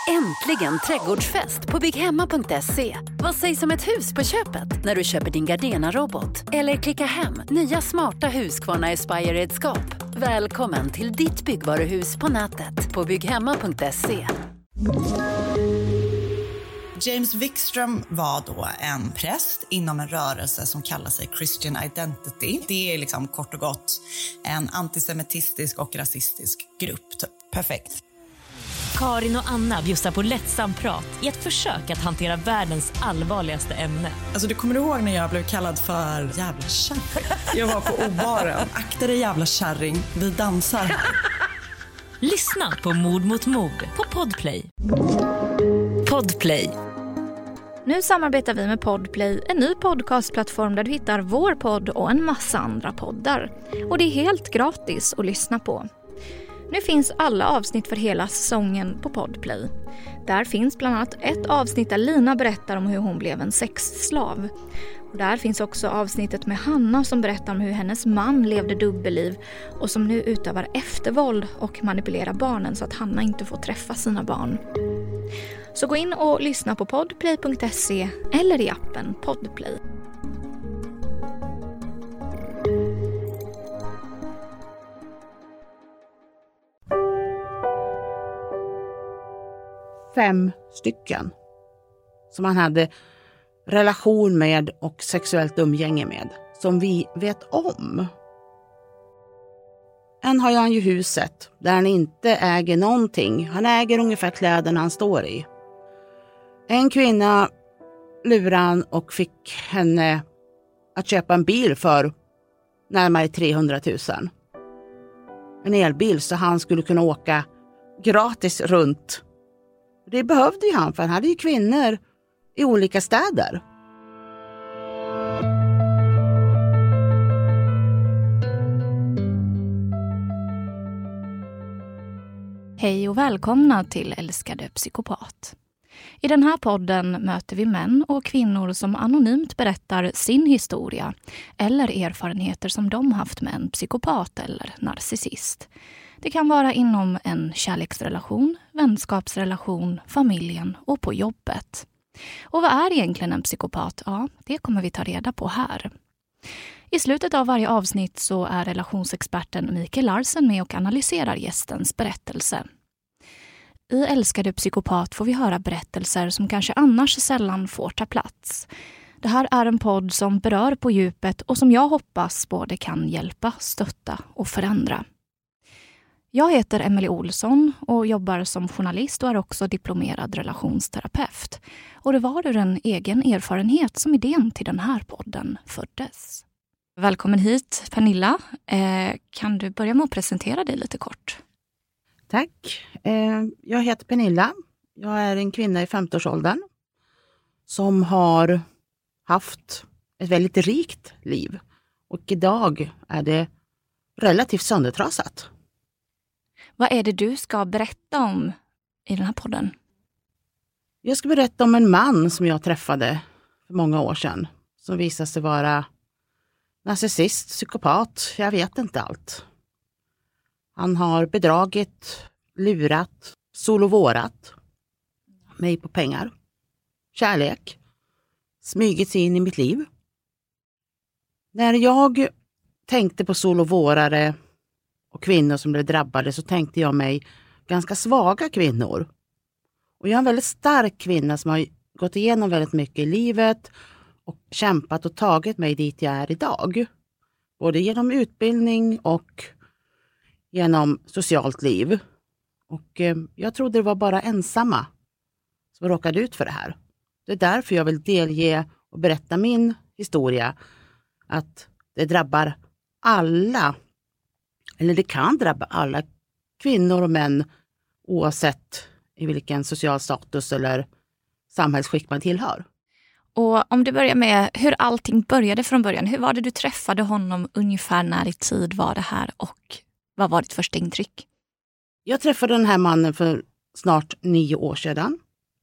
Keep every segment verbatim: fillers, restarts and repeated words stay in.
Äntligen trädgårdsfest på bygghemma punkt se. Vad sägs om ett hus på köpet när du köper din Gardena-robot? Eller klicka hem nya smarta Husqvarna Aspire-redskap. Välkommen till ditt byggvaruhus på nätet på bygghemma punkt se. James Wikström var då en präst inom en rörelse som kallar sig Christian Identity. Det är liksom kort och gott en antisemitistisk och rasistisk grupp. Typ. Perfekt. Karin och Anna bjussar på lättsam prat i ett försök att hantera världens allvarligaste ämne. Alltså du kommer ihåg när jag blev kallad för jävla kärring? Jag var på O-baren. Akta dig jävla kärring, vi dansar. Lyssna på Mord mot mord på Podplay. Podplay. Nu samarbetar vi med Podplay, en ny podcastplattform där du hittar vår podd och en massa andra poddar. Och det är helt gratis att lyssna på. Nu finns alla avsnitt för hela säsongen på Podplay. Där finns bland annat ett avsnitt där Lina berättar om hur hon blev en sexslav. Och där finns också avsnittet med Hanna som berättar om hur hennes man levde dubbelliv och som nu utövar eftervåld och manipulerar barnen så att Hanna inte får träffa sina barn. Så gå in och lyssna på podplay punkt se eller i appen Podplay. Fem stycken som han hade relation med och sexuellt umgänge med, som vi vet om. En har han ju huset där han inte äger någonting. Han äger ungefär kläderna han står i. En kvinna lurade han och fick henne att köpa en bil för närmare trehundratusen. En elbil så han skulle kunna åka gratis runt. Det behövde ju han, för han hade ju kvinnor i olika städer. Hej och välkomna till Älskade psykopat. I den här podden möter vi män och kvinnor som anonymt berättar sin historia eller erfarenheter som de haft med en psykopat eller narcissist. Det kan vara inom en kärleksrelation, vänskapsrelation, familjen och på jobbet. Och vad är egentligen en psykopat? Ja, det kommer vi ta reda på här. I slutet av varje avsnitt så är relationsexperten Mikael Larsen med och analyserar gästens berättelse. I Älskade psykopat får vi höra berättelser som kanske annars sällan får ta plats. Det här är en podd som berör på djupet och som jag hoppas både kan hjälpa, stötta och förändra. Jag heter Emelie Olsson och jobbar som journalist och är också diplomerad relationsterapeut. Och det var ur en egen erfarenhet som idén till den här podden föddes. Välkommen hit Pernilla. Eh, kan du börja med att presentera dig lite kort? Tack. Eh, jag heter Pernilla. Jag är en kvinna i femtioårsåldern som har haft ett väldigt rikt liv. Och idag är det relativt söndertrasat. Vad är det du ska berätta om i den här podden? Jag ska berätta om en man som jag träffade för många år sedan. Som visade sig vara narcissist, psykopat, jag vet inte allt. Han har bedragit, lurat, solovårat mig på pengar, kärlek, smygit sig in i mitt liv. När jag tänkte på solovårare och kvinnor som blev drabbade så tänkte jag mig ganska svaga kvinnor. Och jag är en väldigt stark kvinna som har gått igenom väldigt mycket i livet och kämpat och tagit mig dit jag är idag. Både genom utbildning och genom socialt liv. Och eh, jag trodde det var bara ensamma som råkade ut för det här. Det är därför jag vill delge och berätta min historia. Att det drabbar alla, eller det kan drabba alla kvinnor och män oavsett i vilken social status eller samhällsskick man tillhör. Och om du börjar med hur allting började från början. Hur var det du träffade honom, ungefär när i tid var det här och vad var ditt första intryck? Jag träffade den här mannen för snart nio år sedan.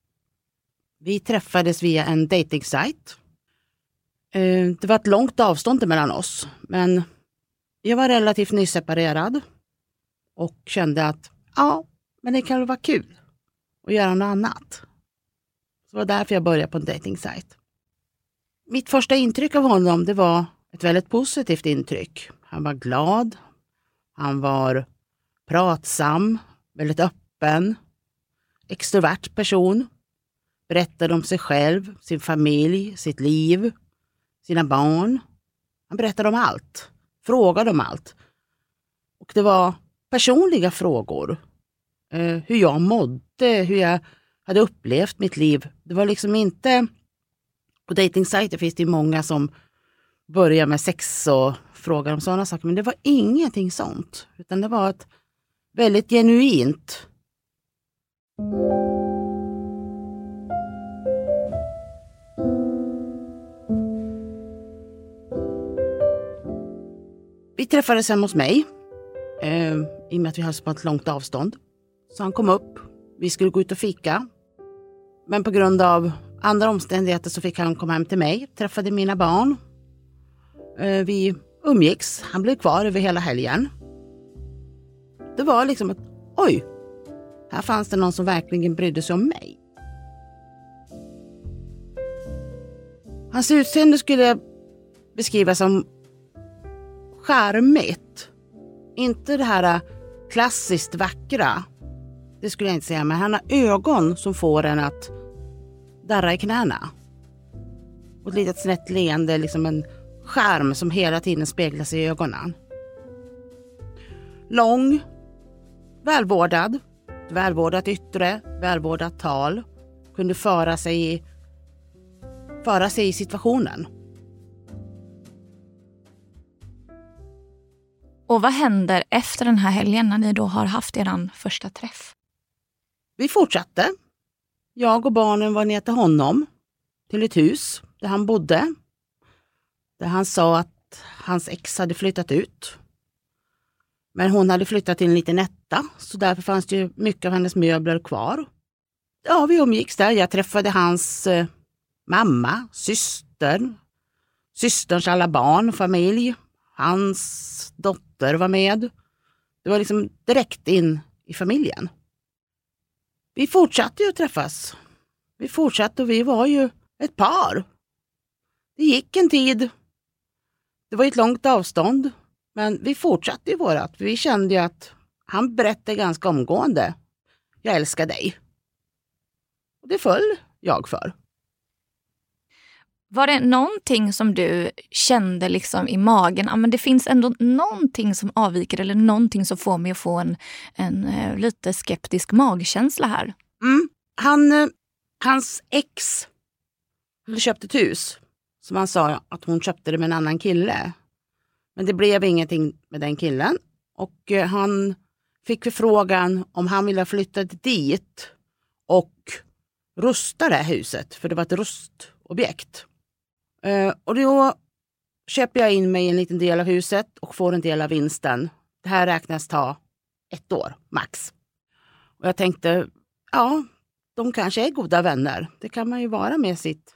Vi träffades via en datingsajt. Det var ett långt avstånd mellan oss, men jag var relativt nyseparerad och kände att ja, men det kan vara kul och göra något annat. Så det var därför jag började på en dating-sajt. Mitt första intryck av honom, det var ett väldigt positivt intryck. Han var glad, han var pratsam, väldigt öppen, extrovert person. Berättade om sig själv, sin familj, sitt liv, sina barn. Han berättade om allt, frågade om allt. Och det var personliga frågor. Eh, hur jag mådde, hur jag hade upplevt mitt liv. Det var liksom inte... På datingsajter finns det många som börjar med sex och frågar om sådana saker. Men det var ingenting sånt. Utan det var ett väldigt genuint. Vi träffades hemma hos mig. Eh, I och med att vi hade på ett långt avstånd. Så han kom upp. Vi skulle gå ut och fika. Men på grund av andra omständigheter så fick han komma hem till mig. Träffade mina barn. Eh, vi umgicks. Han blev kvar över hela helgen. Det var liksom ett, oj. Här fanns det någon som verkligen brydde sig om mig. Hans utseende skulle jag beskriva som charmigt. Inte det här klassiskt vackra. Det skulle jag inte säga. Men han har ögon som får en att darra i knäna. Och ett litet snett leende. Liksom en charm som hela tiden speglar sig i ögonen. Lång. Välvårdad. Välvårdat yttre. Välvårdat tal. Kunde föra sig i, föra sig i situationen. Och vad händer efter den här helgen när ni då har haft er första träff? Vi fortsatte. Jag och barnen var ner till honom. Till ett hus där han bodde. Där han sa att hans ex hade flyttat ut. Men hon hade flyttat till en liten etta. Så därför fanns det ju mycket av hennes möbler kvar. Ja, vi umgicks där. Jag träffade hans eh, mamma, syster. Systerns alla barn, familj. Hans dotter var med. Det var liksom direkt in i familjen. Vi fortsatte ju att träffas. Vi fortsatte och vi var ju ett par. Det gick en tid. Det var ett långt avstånd. Men vi fortsatte ju vårat. Vi kände ju att han berättade ganska omgående. Jag älskar dig. Och det föll jag för. Var det någonting som du kände liksom i magen? Ja, men det finns ändå någonting som avviker eller någonting som får mig att få en, en uh, lite skeptisk magkänsla här. Mm. Han, uh, hans ex hade köpt ett hus. Som han sa att hon köpte det med en annan kille. Men det blev ingenting med den killen. Och uh, han fick förfrågan om han ville flytta dit och rusta det här huset. För det var ett rustobjekt. Uh, och då köper jag in mig en liten del av huset och får en del av vinsten. Det här räknas ta ett år, max. Och jag tänkte, ja, de kanske är goda vänner. Det kan man ju vara med sitt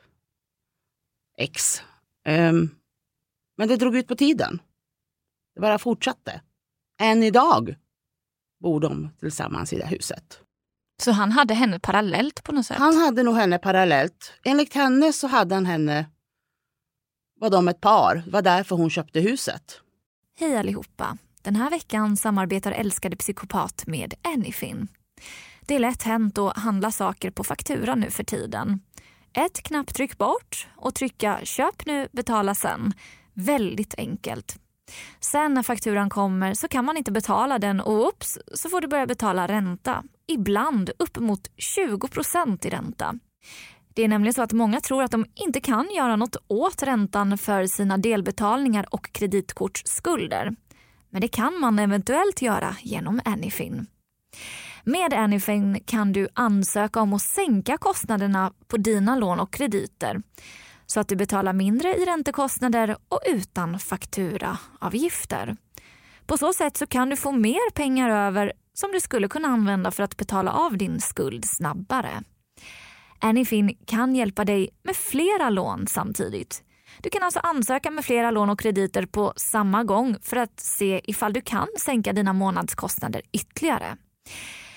ex. Um, men det drog ut på tiden. Det bara fortsatte. Än idag bor de tillsammans i det huset. Så han hade henne parallellt på något sätt? Han hade nog henne parallellt. Enligt henne så hade han henne... var de ett par. Det var därför hon köpte huset. Hej allihopa. Den här veckan samarbetar älskade psykopat med Anyfin. Det är lätt hänt att handla saker på faktura nu för tiden. Ett knapptryck bort och trycka köp nu, betala sen. Väldigt enkelt. Sen när fakturan kommer så kan man inte betala den och ups så får du börja betala ränta. Ibland upp mot tjugo procent i ränta. Det är nämligen så att många tror att de inte kan göra något åt räntan för sina delbetalningar och kreditkortsskulder. Men det kan man eventuellt göra genom Anyfin. Med Anyfin kan du ansöka om att sänka kostnaderna på dina lån och krediter. Så att du betalar mindre i räntekostnader och utan fakturaavgifter. På så sätt så kan du få mer pengar över som du skulle kunna använda för att betala av din skuld snabbare. Anyfin kan hjälpa dig med flera lån samtidigt. Du kan alltså ansöka med flera lån och krediter på samma gång för att se ifall du kan sänka dina månadskostnader ytterligare.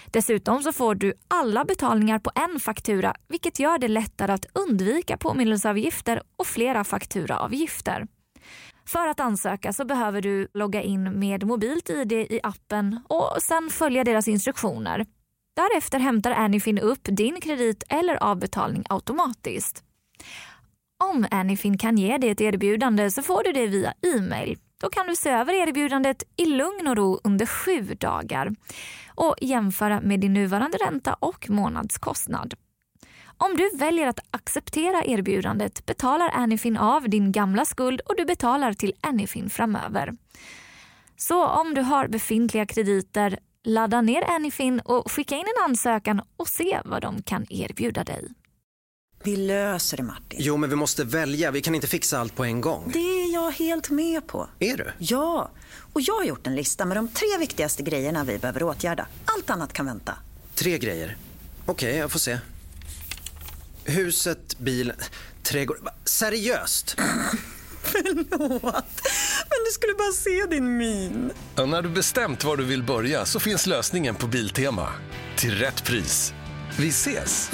Dessutom så får du alla betalningar på en faktura, vilket gör det lättare att undvika påminnelseavgifter och flera fakturaavgifter. För att ansöka så behöver du logga in med mobilt I D i appen och sen följa deras instruktioner. Därefter hämtar Anyfin upp din kredit eller avbetalning automatiskt. Om Anyfin kan ge dig ett erbjudande så får du det via e-mail. Då kan du se över erbjudandet i lugn och ro under sju dagar och jämföra med din nuvarande ränta och månadskostnad. Om du väljer att acceptera erbjudandet betalar Anyfin av din gamla skuld och du betalar till Anyfin framöver. Så om du har befintliga krediter, ladda ner Anyfin och skicka in en ansökan och se vad de kan erbjuda dig. Vi löser det, Martin. Jo, men vi måste välja. Vi kan inte fixa allt på en gång. Det är jag helt med på. Är du? Ja, och jag har gjort en lista med de tre viktigaste grejerna vi behöver åtgärda. Allt annat kan vänta. Tre grejer. Okej, okay, jag får se. Huset, bilen, trädgård. Seriöst? Förlåt, men du skulle bara se din min. Och när du bestämt var du vill börja så finns lösningen på Biltema. Till rätt pris. Vi ses!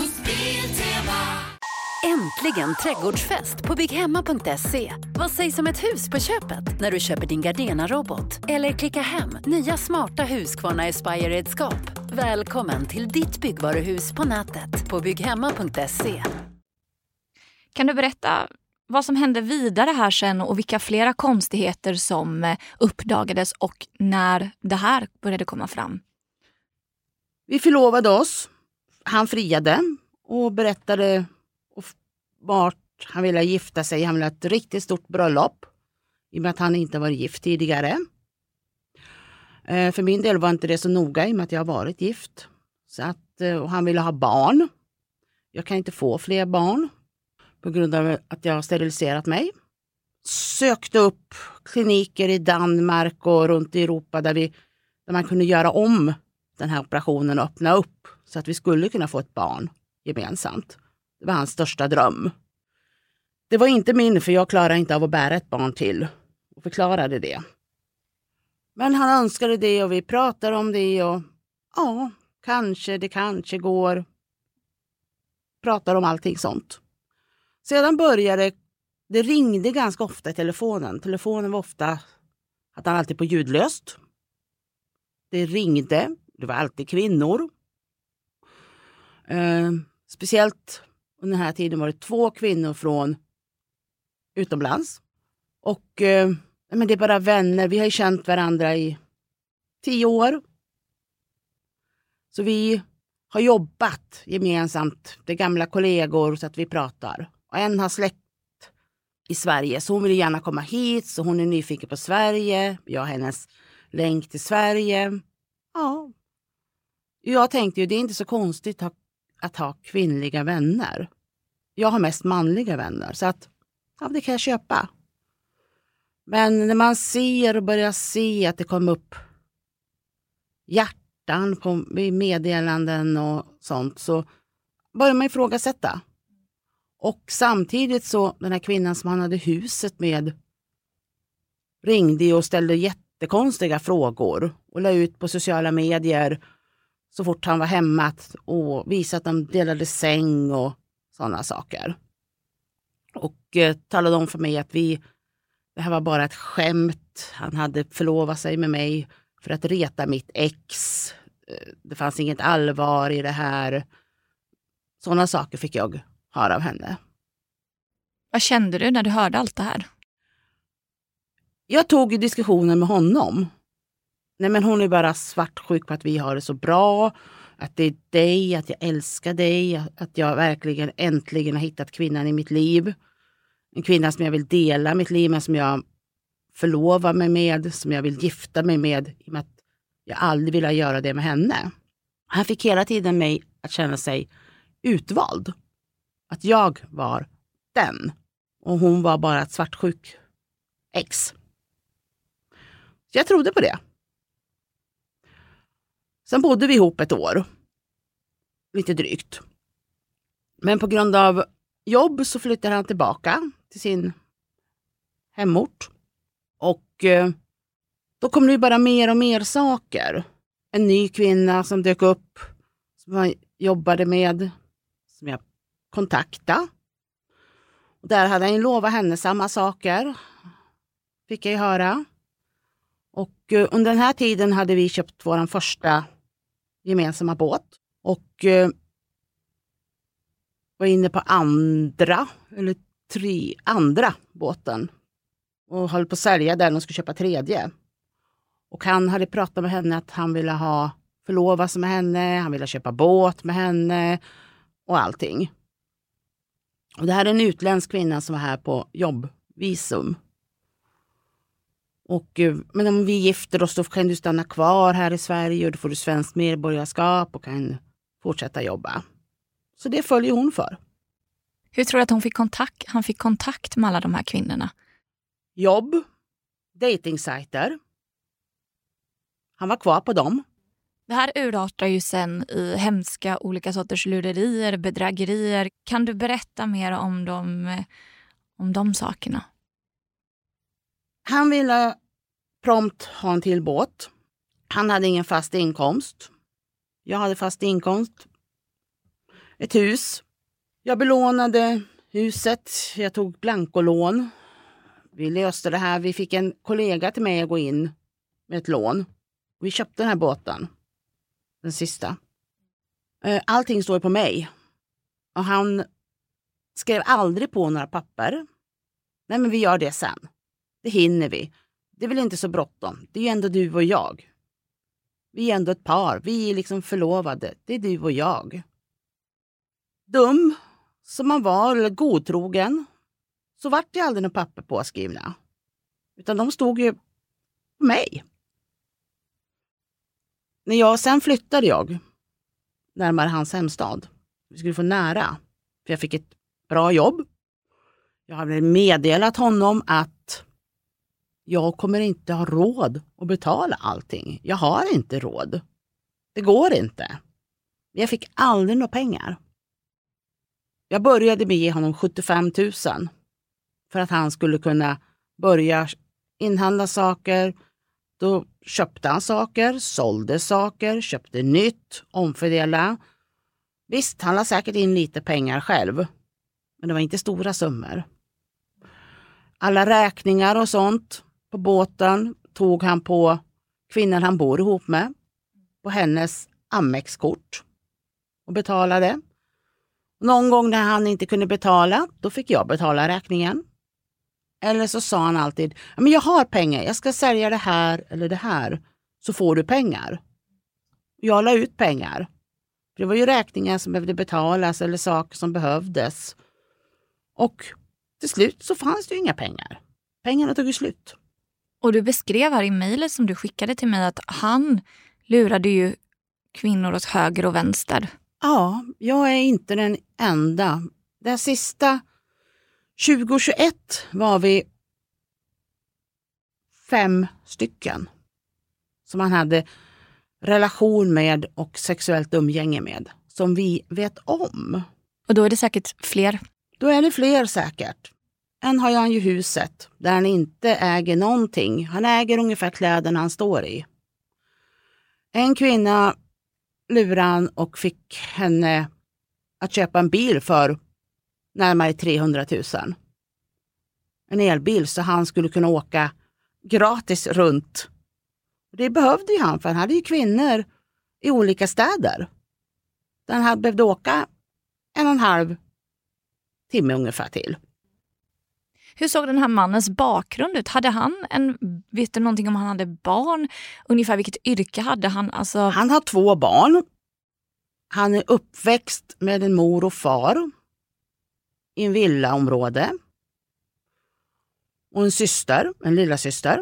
Äntligen trädgårdsfest på bygghemma punkt se. Vad sägs om ett hus på köpet när du köper din Gardena-robot? Eller klicka hem nya smarta Husqvarna Aspire-redskap. Välkommen till ditt byggvaruhus på nätet på bygghemma punkt se. Kan du berätta vad som hände vidare här sen och vilka flera konstigheter som uppdagades och när det här började komma fram? Vi förlovade oss. Han friade och berättade vart han ville gifta sig. Han ville ha ett riktigt stort bröllop i och med att han inte var gift tidigare. För min del var inte det så noga i och med att jag har varit gift. Så att, och han ville ha barn. Jag kan inte få fler barn på grund av att jag har steriliserat mig. Sökte upp kliniker i Danmark och runt i Europa där, vi, där man kunde göra om den här operationen och öppna upp så att vi skulle kunna få ett barn gemensamt. Det var hans största dröm. Det var inte min, för jag klarade inte av att bära ett barn till och förklarade det. Men han önskade det och vi pratade om det och ja, kanske det kanske går. Pratar om allting sånt. Sedan började det ringde ganska ofta i telefonen. Telefonen var ofta att han alltid på ljudlöst. Det ringde. Det var alltid kvinnor. Eh, speciellt under den här tiden var det två kvinnor från utomlands. Och eh, men det är bara vänner. Vi har ju känt varandra i tio år. Så vi har jobbat gemensamt. Det är gamla kollegor så att vi pratar. Och en har släkt i Sverige. Så hon vill gärna komma hit. Så hon är nyfiken på Sverige. Jag har hennes länk till Sverige. Ja. Jag tänkte ju det är inte så konstigt att, att ha kvinnliga vänner. Jag har mest manliga vänner. Så att ja, det kan jag köpa. Men när man ser och börjar se att det kommer upp hjärtan på meddelanden och sånt så börjar man ifrågasätta. Och samtidigt så den här kvinnan som han hade huset med ringde och ställde jättekonstiga frågor och la ut på sociala medier så fort han var hemma och visade att de delade säng och sådana saker. Och eh, talade om för mig att vi det här var bara ett skämt. Han hade förlovat sig med mig för att reta mitt ex. Det fanns inget allvar i det här. Sådana saker fick jag höra av henne. Vad kände du när du hörde allt det här? Jag tog diskussionen med honom. Nej, men hon är bara svartsjuk på att vi har det så bra. Att det är dig, att jag älskar dig. Att jag verkligen äntligen har hittat kvinnan i mitt liv. En kvinna som jag vill dela mitt liv med, som jag förlovar mig med, som jag vill gifta mig med, i och med att jag aldrig ville göra det med henne. Han fick hela tiden mig att känna sig utvald. Att jag var den. Och hon var bara ett svartsjuk ex. Så jag trodde på det. Sen bodde vi ihop ett år. Lite drygt. Men på grund av jobb så flyttade han tillbaka till sin hemort. Och eh, då kom det ju bara mer och mer saker. en ny kvinna som dök upp, som jag jobbade med, som jag kontaktade. Och där hade jag lovat henne samma saker, fick jag ju höra. Och uh, under den här tiden hade vi köpt vår första gemensamma båt. Och uh, var inne på andra, eller tre andra båten. Och höll på att sälja den och skulle köpa tredje. Och han hade pratat med henne att han ville ha förlova sig med henne. Han ville köpa båt med henne. Och allting. Och det här är en utländsk kvinna som var här på jobbvisum. Och, men om vi gifter oss då kan du stanna kvar här i Sverige. Och då får du svenskt medborgarskap och kan fortsätta jobba. Så det följer hon för. Hur tror du att hon fick kontakt, han fick kontakt med alla de här kvinnorna? Jobb, datingsajter. Han var kvar på dem. Det här urartar ju sen i hemska olika sorters lurerier, bedrägerier. Kan du berätta mer om de, om de sakerna? Han ville prompt ha en till båt. Han hade ingen fast inkomst. Jag hade fast inkomst. Ett hus. Jag belånade huset. Jag tog blankolån. Vi löste det här. Vi fick en kollega till mig att gå in med ett lån. Vi köpte den här båten. Den sista. Allting står på mig. Och han skrev aldrig på några papper. Nej, men vi gör det sen. Det hinner vi. Det är väl inte så bråttom. Det är ju ändå du och jag. Vi är ändå ett par. Vi är liksom förlovade. Det är du och jag. Dum som man var, eller godtrogen, så vart det aldrig några papper påskrivna. Utan de stod ju på mig. När jag sen flyttade jag närmare hans hemstad. Vi skulle få nära. För jag fick ett bra jobb. Jag hade meddelat honom att jag kommer inte ha råd att betala allting. Jag har inte råd. Det går inte. Jag fick aldrig några pengar. Jag började med ge honom sjuttiofem tusen för att han skulle kunna börja inhandla saker. Då köpte han saker, sålde saker, köpte nytt, omfördela. Visst, han la säkert in lite pengar själv. Men det var inte stora summor. Alla räkningar och sånt på båten tog han på kvinnan han bor ihop med. På hennes Amex-kort. Och betalade. Någon gång när han inte kunde betala, då fick jag betala räkningen. Eller så sa han alltid, men jag har pengar, jag ska sälja det här eller det här. Så får du pengar. Jag la ut pengar. Det var ju räkningar som behövde betalas eller saker som behövdes. Och till slut så fanns det ju inga pengar. Pengarna tog ju slut. Och du beskrev här i mejlet som du skickade till mig att han lurade ju kvinnor åt höger och vänster. Ja, jag är inte den enda. Det sista tjugo tjugoett var vi fem stycken som han hade relation med och sexuellt umgänge med. Som vi vet om. Och då är det säkert fler? Då är det fler säkert. En har han ju huset där han inte äger någonting. Han äger ungefär kläderna han står i. En kvinna lurade han och fick henne att köpa en bil för närmare trehundratusen. En elbil så han skulle kunna åka gratis runt. Det behövde ju han för han hade ju kvinnor i olika städer. Där han hade behövt åka en och en halv timme ungefär till. Hur såg den här mannens bakgrund ut? Hade han en, vet du någonting om han hade barn? Ungefär vilket yrke hade han? Alltså... Han har två barn. Han är uppväxt med en mor och far i en villaområde. Och en syster, en lilla syster.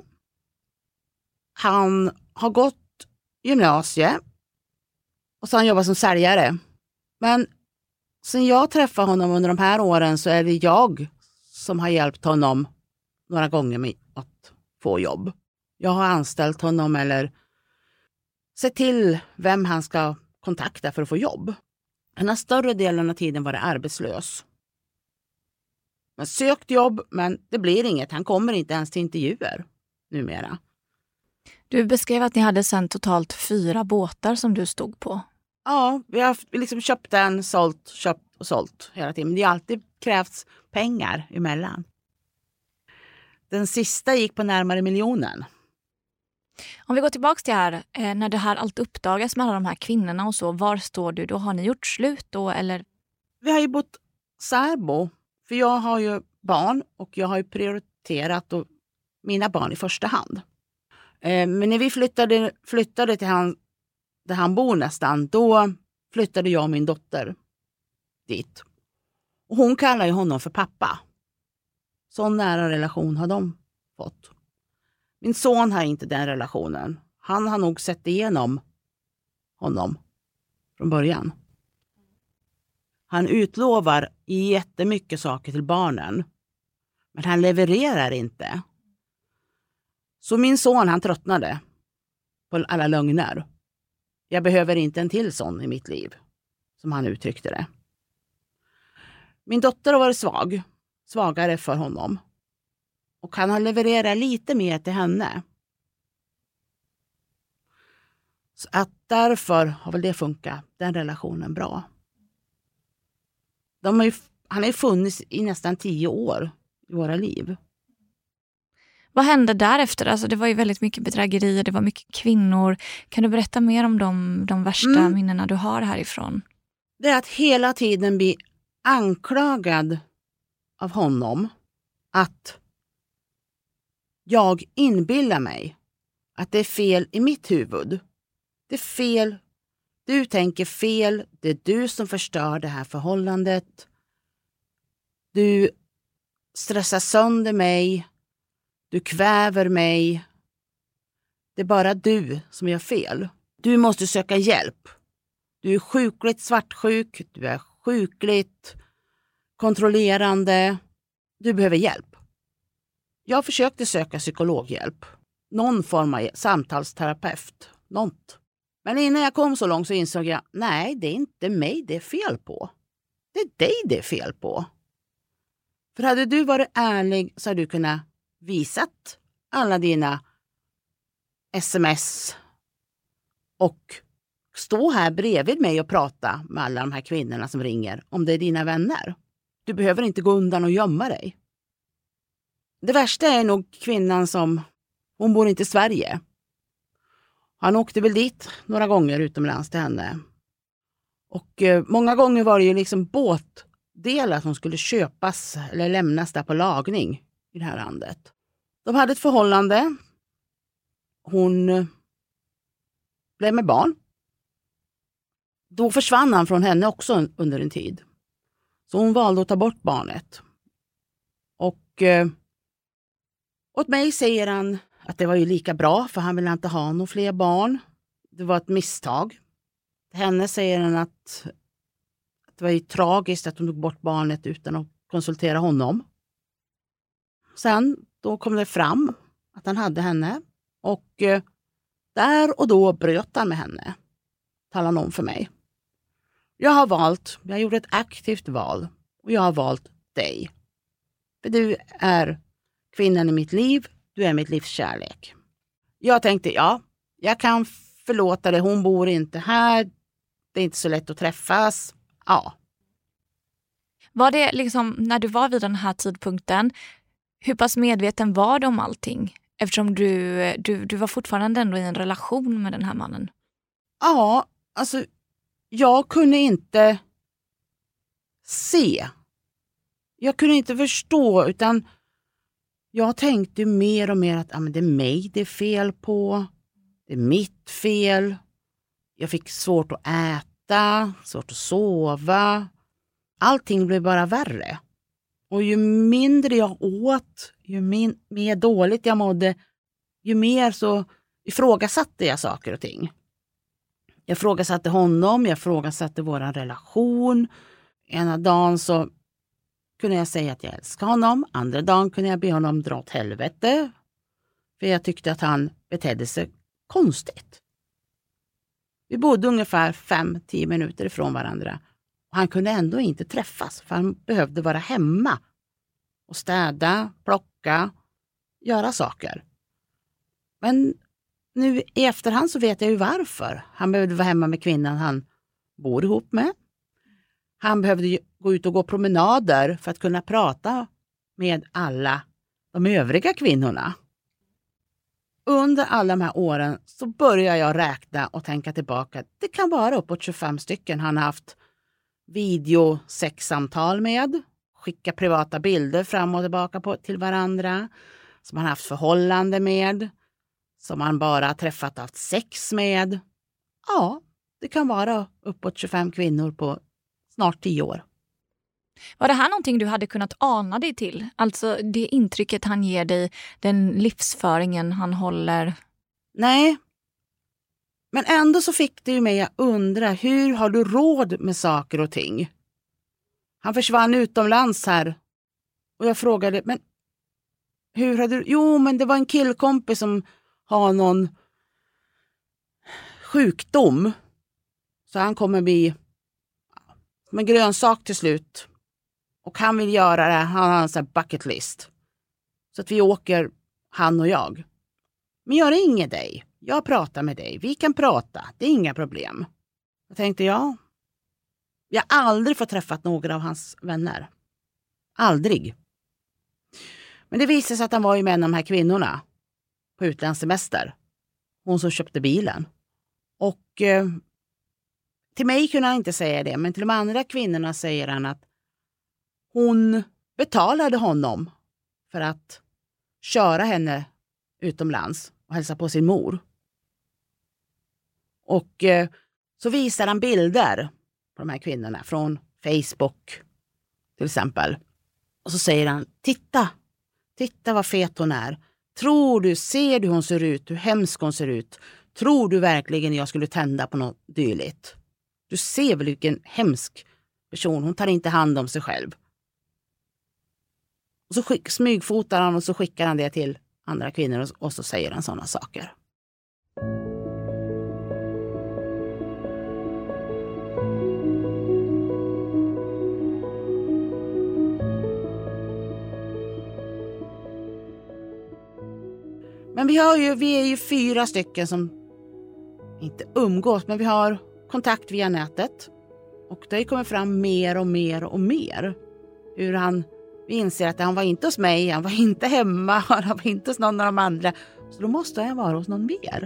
Han har gått gymnasie och så har han jobbat som säljare. Men sen jag träffade honom under de här åren så är det jag som har hjälpt honom några gånger med att få jobb. Jag har anställt honom eller sett till vem han ska kontakta för att få jobb. Den här större delen av tiden var det arbetslös. Man sökt jobb men det blir inget. Han kommer inte ens till intervjuer numera. Du beskrev att ni hade sen totalt fyra båtar som du stod på. Ja, vi har liksom köpt en, sålt, köpt och sålt hela tiden. Men det har alltid krävts pengar emellan. Den sista gick på närmare miljonen. Om vi går tillbaka till här, eh, när det här allt uppdagas med alla de här kvinnorna och så, var står du då? Har ni gjort slut då eller? Vi har ju bott särbo, för jag har ju barn och jag har ju prioriterat och mina barn i första hand. Eh, men när vi flyttade, flyttade till han, där han bor nästan, då flyttade jag och min dotter dit. Och hon kallar ju honom för pappa. Så nära relation har de fått. Min son har inte den relationen. Han har nog sett igenom honom från början. Han utlovar jättemycket saker till barnen. Men han levererar inte. Så min son, han tröttnade på alla lögner. Jag behöver inte en till sån i mitt liv, som han uttryckte det. Min dotter har varit svag. Svagare för honom. Och han har levererat lite mer till henne. Så att därför har väl det funkat. Den relationen bra. De har ju, han har ju funnits i nästan tio år i våra liv. Vad hände därefter? Alltså det var ju väldigt mycket bedrägerier, det var mycket kvinnor. Kan du berätta mer om de, de värsta mm. minnena du har härifrån? Det är att hela tiden bli anklagad av honom att jag inbillar mig att det är fel i mitt huvud. Det är fel. Du tänker fel. Det är du som förstör det här förhållandet. Du stressar sönder mig. Du kväver mig. Det är bara du som gör fel. Du måste söka hjälp. Du är sjukligt svartsjuk. Du är sjukligt kontrollerande. Du behöver hjälp. Jag försökte söka psykologhjälp. Någon form av samtalsterapeut. Något. Men innan jag kom så långt så insåg jag, nej, det är inte mig det är fel på. Det är dig det är fel på. För hade du varit ärlig så hade du kunnat visat alla dina sms och stå här bredvid mig och prata med alla de här kvinnorna som ringer om det är dina vänner. Du behöver inte gå undan och gömma dig. Det värsta är nog kvinnan som, hon bor inte i Sverige. Han åkte väl dit några gånger utomlands till henne. Och eh, många gånger var det ju liksom båtdelar som skulle köpas eller lämnas där på lagning i det här landet. De hade ett förhållande. Hon eh, blev med barn. Då försvann han från henne också under en tid. Så hon valde att ta bort barnet. Och eh, åt mig säger han att det var ju lika bra för han ville inte ha några fler barn. Det var ett misstag. Till henne säger han att, att det var ju tragiskt att hon tog bort barnet utan att konsultera honom. Sen då kom det fram att han hade henne. Och eh, där och då bröt han med henne. Talade han om för mig. Jag har valt, jag gjorde ett aktivt val. Och jag har valt dig. För du är kvinnan i mitt liv. Du är mitt livs kärlek. Jag tänkte, ja, jag kan förlåta dig. Hon bor inte här. Det är inte så lätt att träffas. Ja. Var det liksom, när du var vid den här tidpunkten, hur pass medveten var du om allting? Eftersom du, du, du var fortfarande ändå i en relation med den här mannen. Ja, alltså jag kunde inte se. Jag kunde inte förstå, utan jag tänkte mer och mer att ah, men det är mig det är fel på. Det är mitt fel. Jag fick svårt att äta, svårt att sova. Allting blev bara värre. Och ju mindre jag åt, ju min- mer dåligt jag mådde, ju mer så ifrågasatte jag saker och ting. Jag ifrågasatte honom, jag ifrågasatte vår relation. Ena dagen så kunde jag säga att jag älskar honom. Andra dagen kunde jag be honom dra åt helvete. För jag tyckte att han betedde sig konstigt. Vi bodde ungefär fem till tio minuter ifrån varandra. Och han kunde ändå inte träffas. För han behövde vara hemma. Och städa, plocka, göra saker. Men nu i efterhand så vet jag ju varför. Han behövde vara hemma med kvinnan han bor ihop med. Han behövde gå ut och gå promenader för att kunna prata med alla de övriga kvinnorna. Under alla de här åren så börjar jag räkna och tänka tillbaka. Det kan vara uppåt tjugofem stycken han har haft videosexsamtal med. Skicka privata bilder fram och tillbaka på, till varandra. Som han haft förhållande med. Som han bara har träffat och haft sex med. Ja, det kan vara uppåt tjugofem kvinnor på snart tio år. Var det här någonting du hade kunnat ana dig till? Alltså det intrycket han ger dig, den livsföringen han håller? Nej. Men ändå så fick det ju mig att undra, hur har du råd med saker och ting? Han försvann utomlands här. Och jag frågade, men hur hade du... Jo, men det var en killkompis som har någon sjukdom. Så han kommer bli som en grönsak till slut. Och han vill göra det. Han har en sån här bucket list. Så att vi åker, han och jag. Men jag ringer dig. Jag pratar med dig. Vi kan prata. Det är inga problem. Jag tänkte, ja. Jag har aldrig fått träffat några av hans vänner. Aldrig. Men det visade sig att han var ju med en av de här kvinnorna. På utlandssemester. Hon som köpte bilen. Och eh, till mig kunde han inte säga det. Men till de andra kvinnorna säger han att hon betalade honom för att köra henne utomlands och hälsa på sin mor. Och eh, så visar han bilder på de här kvinnorna från Facebook till exempel. Och så säger han, titta, titta vad fet hon är. Tror du, ser du hur hon ser ut, hur hemsk hon ser ut? Tror du verkligen jag skulle tända på något dyligt? Du ser väl vilken hemsk person, hon tar inte hand om sig själv. Och så skick, smygfotar han och så skickar han det till andra kvinnor och, och så säger han sådana saker. Men vi, har ju, vi är ju fyra stycken som inte umgås, men vi har kontakt via nätet. Och det har ju kommit fram mer och mer och mer. Hur han, vi inser att han var inte hos mig, han var inte hemma, han var inte hos någon av de andra. Så då måste han vara hos någon mer.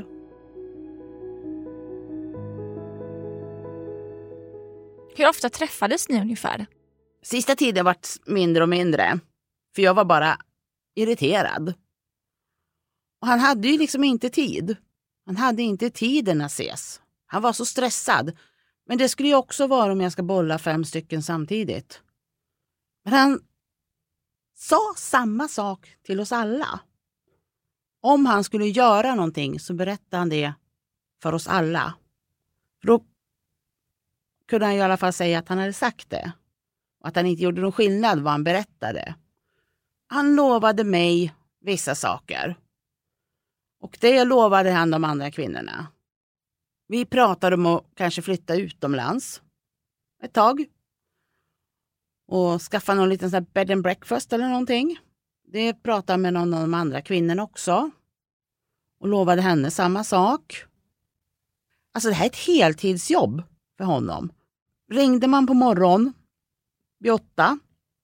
Hur ofta träffades ni ungefär? Sista tiden var det mindre och mindre. För jag var bara irriterad. Och han hade ju liksom inte tid. Han hade inte tiden att ses. Han var så stressad. Men det skulle ju också vara om jag ska bolla fem stycken samtidigt. Men han sa samma sak till oss alla. Om han skulle göra någonting så berättade han det för oss alla. För då kunde han i alla fall säga att han hade sagt det. Och att han inte gjorde någon skillnad vad han berättade. Han lovade mig vissa saker. Och det lovade han de andra kvinnorna. Vi pratade om att kanske flytta utomlands ett tag. Och skaffa någon liten sån här bed and breakfast eller någonting. Det pratade med någon av de andra kvinnorna också. Och lovade henne samma sak. Alltså det här är ett heltidsjobb för honom. Ringde man på morgon vid åtta.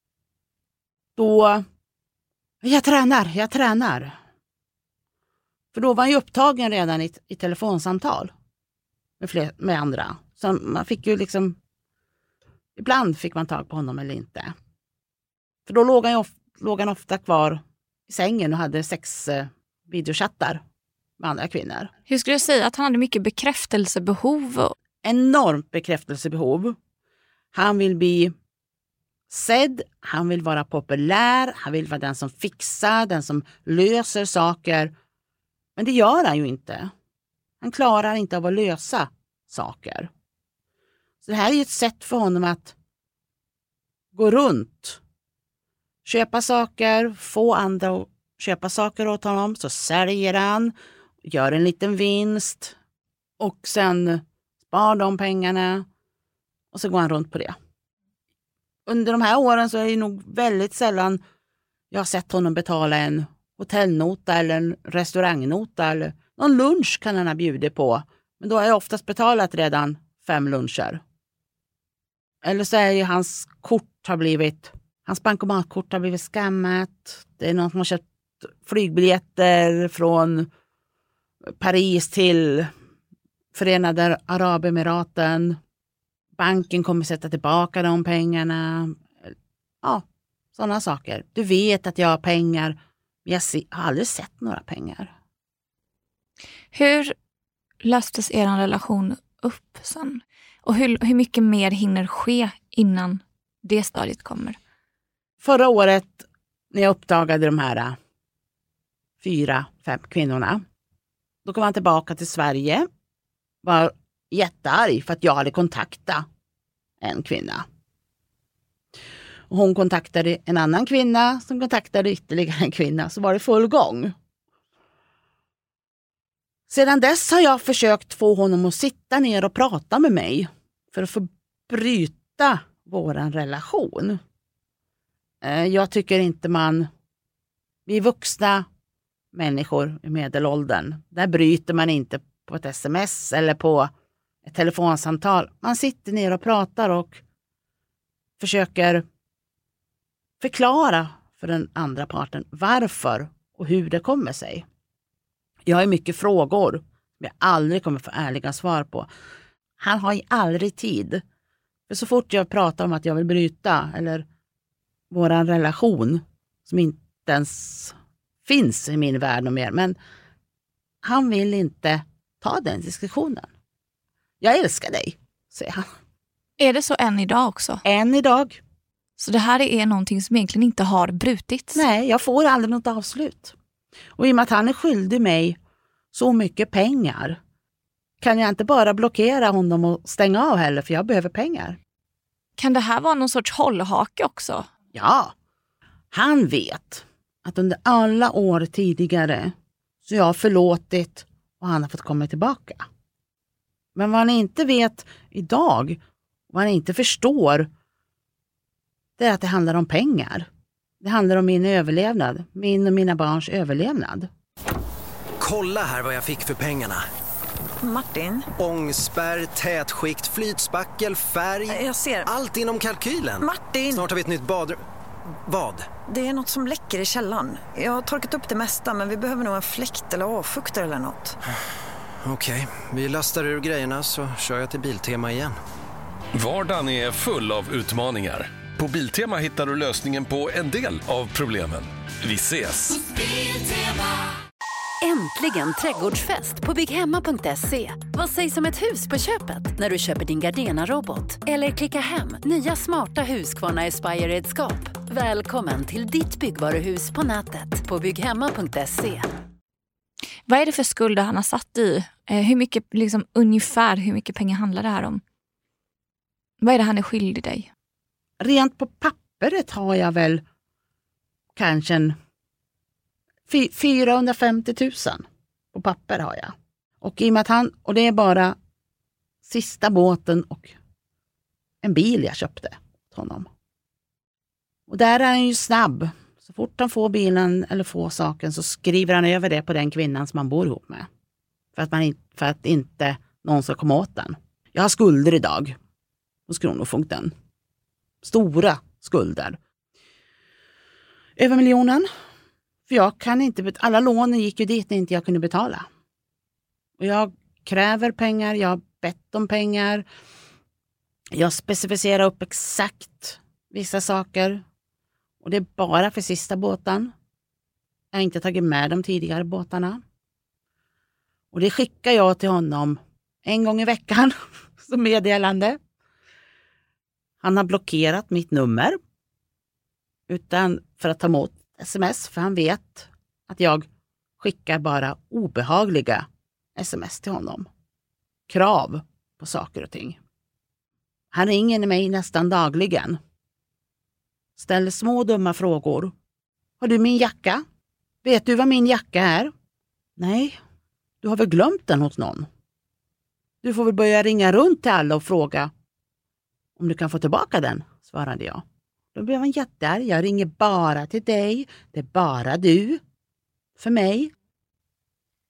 Då, jag tränar, jag tränar. För då var han ju upptagen redan i, i telefonsamtal med, fler, med andra. Så man fick ju liksom, ibland fick man tag på honom eller inte. För då låg han, of, låg han ofta kvar i sängen och hade sex eh, videochattar med andra kvinnor. Hur skulle jag säga att han hade mycket bekräftelsebehov? Enormt bekräftelsebehov. Han vill bli sedd, han vill vara populär, han vill vara den som fixar, den som löser saker. Men det gör han ju inte. Han klarar inte av att lösa saker. Så det här är ju ett sätt för honom att gå runt. Köpa saker, få andra att köpa saker åt honom. Så säljer han, gör en liten vinst. Och sen spar de pengarna. Och så går han runt på det. Under de här åren så är det nog väldigt sällan jag har sett honom betala en hotellnota eller en restaurangnota eller Någon lunch kan han ha bjudit på. Men då har jag oftast betalat redan fem luncher. Eller så är ju hans kort har blivit, hans bankomatkort har blivit skammat. Det är någon som har köpt flygbiljetter från Paris till Förenade Arabemiraten. Banken kommer sätta tillbaka de pengarna. Ja, sådana saker. Du vet att jag har pengar, men jag har aldrig sett några pengar. Hur löstes er relation upp sen? Och hur, hur mycket mer hinner ske innan det stadiet kommer? Förra året när jag uppdagade de här fyra, fem kvinnorna, då kom han tillbaka till Sverige. Var jättearg för att jag hade kontaktat en kvinna. Och hon kontaktade en annan kvinna som kontaktade ytterligare en kvinna. Så var det full gång. Sedan dess har jag försökt få honom att sitta ner och prata med mig. För att få bryta våran relation. Jag tycker inte man... Vi är vuxna människor i medelåldern. Där bryter man inte på ett sms eller på ett telefonsamtal. Man sitter ner och pratar och försöker förklara för den andra parten varför och hur det kommer sig. Jag har mycket frågor som jag aldrig kommer få ärliga svar på. Han har ju aldrig tid. För så fort jag pratar om att jag vill bryta eller våran relation som inte ens finns i min värld och mer. Men han vill inte ta den diskussionen. Jag älskar dig, säger han. Är det så än idag också? Än idag. Så det här är någonting som egentligen inte har brutits? Nej, jag får aldrig något avslut. Och i och med att han är skyldig mig så mycket pengar kan jag inte bara blockera honom och stänga av heller, för jag behöver pengar. Kan det här vara någon sorts hållhake också? Ja, han vet att under alla år tidigare så jag har förlåtit och han har fått komma tillbaka. Men vad han inte vet idag, vad han inte förstår, det är att det handlar om pengar. Det handlar om min överlevnad, min och mina barns överlevnad. Kolla här vad jag fick för pengarna. Martin? Ångspärr, tätskikt, flytspackel, färg. Jag ser. Allt inom kalkylen. Martin! Snart har vi ett nytt badrum. Vad? Det är något som läcker i källaren. Jag har torkat upp det mesta, men vi behöver nog en fläkt eller avfuktare eller något. Okej, vi lastar ur grejerna så kör jag till Biltema igen. Vardagen är full av utmaningar. På Biltema hittar du lösningen på en del av problemen. Vi ses! Äntligen trädgårdsfest på bygghemma punkt se. Vad sägs om ett hus på köpet när du köper din Gardena-robot? Eller klicka hem nya smarta Husqvarna Aspire-redskap. Välkommen till ditt byggvaruhus på nätet på bygghemma punkt se. Vad är det för skulder han har satt i? Hur mycket, liksom, ungefär hur mycket pengar handlar det här om? Vad är det han är skyldig dig? Rent på pappret har jag väl kanske en fyrahundrafemtio tusen på papper har jag. Och i och med att han, och det är bara sista båten och en bil jag köpte till honom. Och där är han ju snabb. Så fort han får bilen eller får saken så skriver han över det på den kvinnan som man bor ihop med. För att, man, för att inte någon ska komma åt den. Jag har skulder idag hos Kronofogden. Stora skulder. Över miljonen. För jag kan inte, alla lånen gick ju dit när inte jag kunde betala. Och jag kräver pengar, jag har bett om pengar. Jag specificerar upp exakt vissa saker. Och det är bara för sista båten. Jag har inte tagit med de tidigare båtarna. Och det skickar jag till honom en gång i veckan som meddelande. Han har blockerat mitt nummer. Utan för att ta emot sms. För han vet att jag skickar bara obehagliga sms till honom. Krav på saker och ting. Han ringer mig nästan dagligen. Ställer små dumma frågor. Har du min jacka? Vet du vad min jacka är? Nej, du har väl glömt den hos någon? Du får väl börja ringa runt till alla och fråga om du kan få tillbaka den, svarade jag. Då blev han jättearg. Jag ringer bara till dig. Det är bara du. För mig.